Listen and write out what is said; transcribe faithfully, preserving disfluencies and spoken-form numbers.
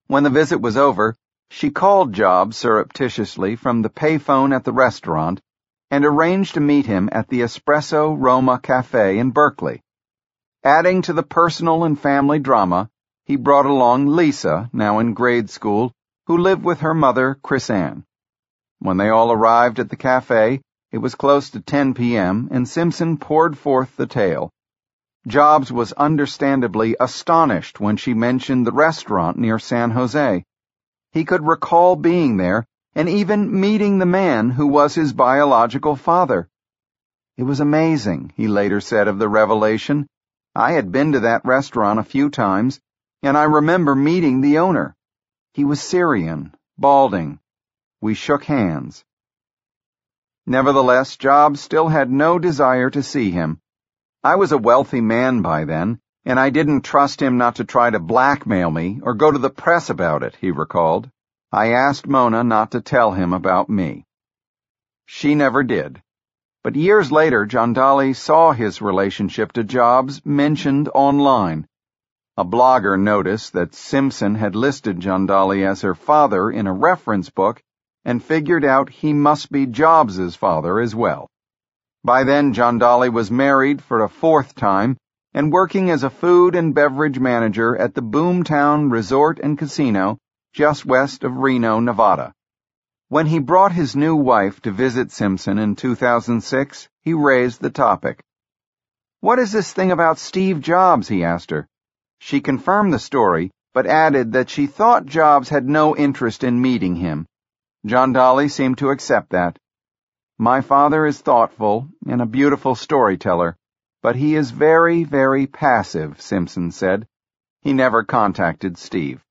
When the visit was over, she called Jobs surreptitiously from the payphone at the restaurant and arranged to meet him at the Espresso Roma Cafe in Berkeley. Adding to the personal and family drama, he brought along Lisa, now in grade school, who lived with her mother, Chris-Ann. When they all arrived at the cafe, it was close to ten p.m., and Simpson poured forth the tale. Jobs was understandably astonished when she mentioned the restaurant near San Jose. He could recall being there and even meeting the man who was his biological father. It was amazing, he later said of the revelation. I had been to that restaurant a few times, and I remember meeting the owner. He was Syrian, balding. We shook hands. Nevertheless, Jobs still had no desire to see him. I was a wealthy man by then, and I didn't trust him not to try to blackmail me or go to the press about it, he recalled. I asked Mona not to tell him about me. She never did. But years later, Jandali saw his relationship to Jobs mentioned online. A blogger noticed that Simpson had listed Jandali as her father in a reference book and figured out he must be Jobs's father as well. By then, Jandali was married for a fourth time and working as a food and beverage manager at the Boomtown Resort and Casino just west of Reno, Nevada. When he brought his new wife to visit Simpson in two thousand six, he raised the topic. "What is this thing about Steve Jobs?" he asked her. She confirmed the story, but added that she thought Jobs had no interest in meeting him. Jandali seemed to accept that. "My father is thoughtful and a beautiful storyteller, but he is very, very passive," Simpson said. He never contacted Steve.